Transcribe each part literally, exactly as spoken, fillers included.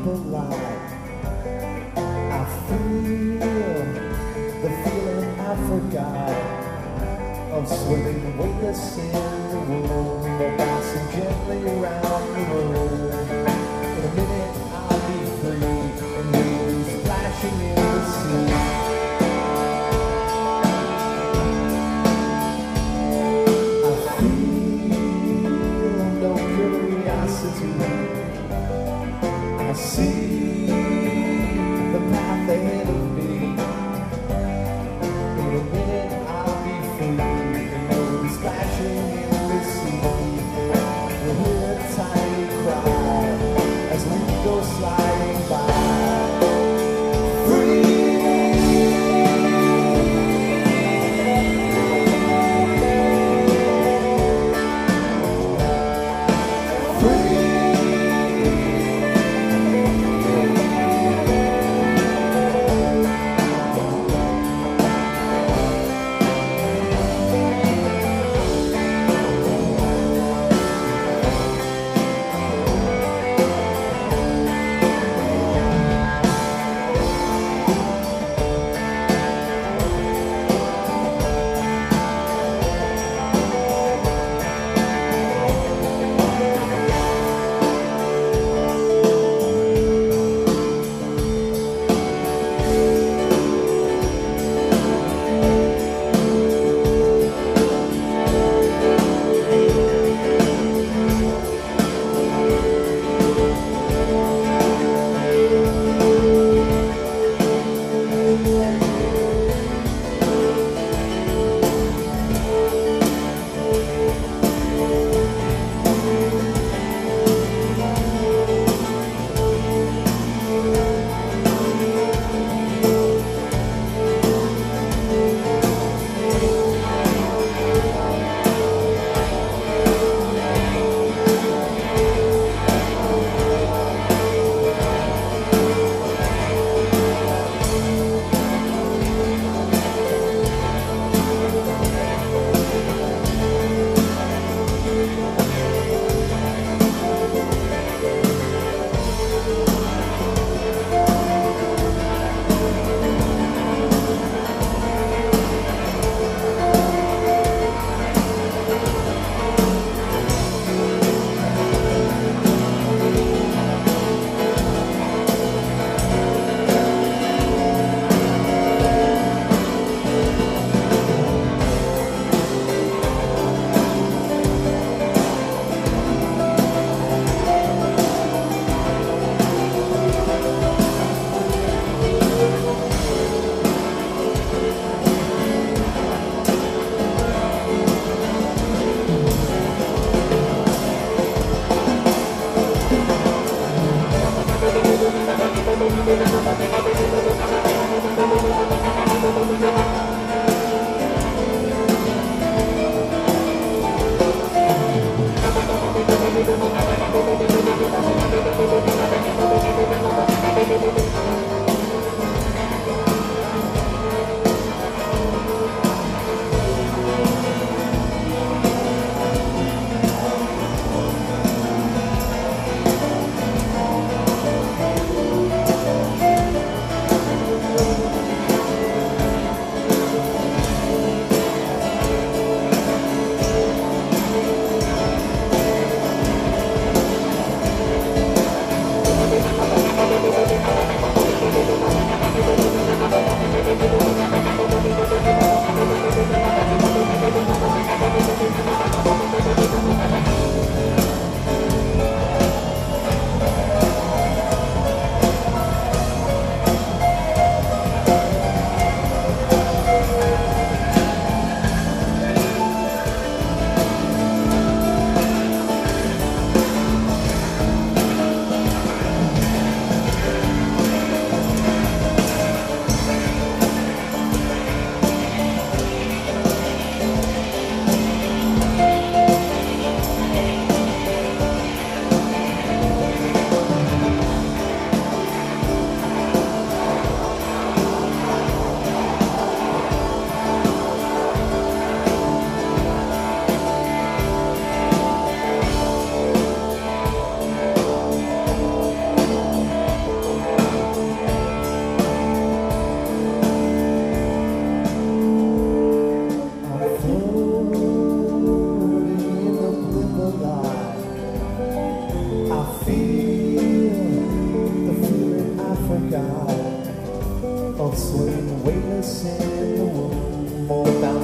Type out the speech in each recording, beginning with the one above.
the light. I feel the feeling I forgot of swimming weightless in the womb, or bouncing gently around the room. In a minute I'll be free and waves splashing in the sea. I feel no curiosity. I see the path ahead of me. In a minute I'll be free and waves splashing in the sea.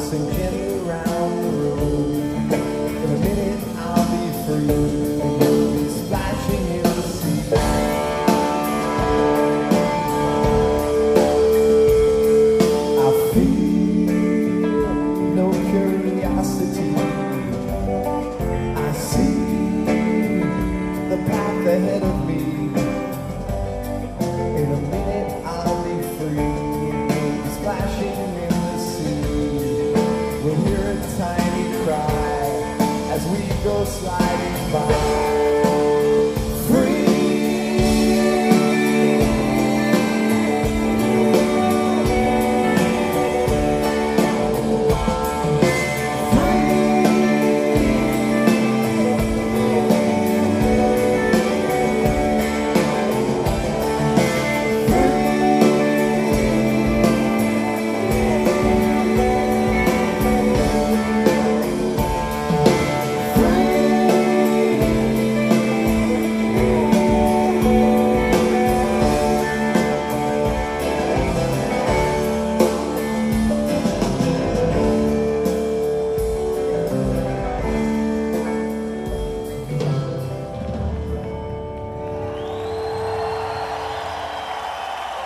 bouncing gently around the room. In a minute I'll be free, and you'll be splashing in the sea. I feel no curiosity. I see the path ahead of me. In a minute I'll be free, and be splashing in the sea. We'll hear a tiny cry as we go sliding by.